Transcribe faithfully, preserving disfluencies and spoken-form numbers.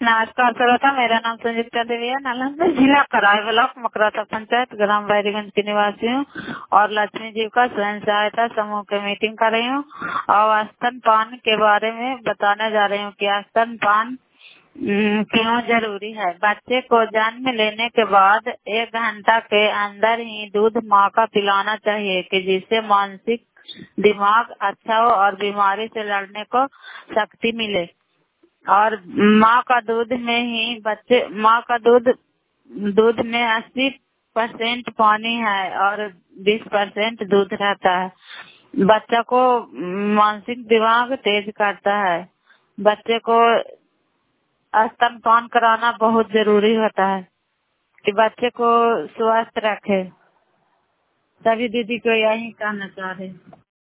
नमस्कार श्रोता, मेरा नाम संयुक्ता देवी है। नालंदा जिला कराई ब्लॉक मकराता पंचायत ग्राम बैरीगंज की निवासी हूँ और लक्ष्मी जी का स्वयं सहायता समूह की मीटिंग कर रही हूँ और स्तनपान के बारे में बताने जा रही हूँ कि स्तनपान हम्म, क्यों जरूरी है। बच्चे को जन्म लेने के बाद एक घंटा के अंदर ही दूध माँ का पिलाना चाहिए कि जिससे मानसिक दिमाग अच्छा हो और बीमारी से लड़ने को शक्ति मिले। और माँ का दूध में ही बच्चे माँ का दूध दूध में अस्सी परसेंट पानी है और बीस परसेंट दूध रहता है। बच्चा को मानसिक दिमाग तेज करता है। बच्चे को स्तनपान कराना बहुत जरूरी होता है कि बच्चे को स्वस्थ रखे। सभी दीदी को यही कहना चाह रहे हैं।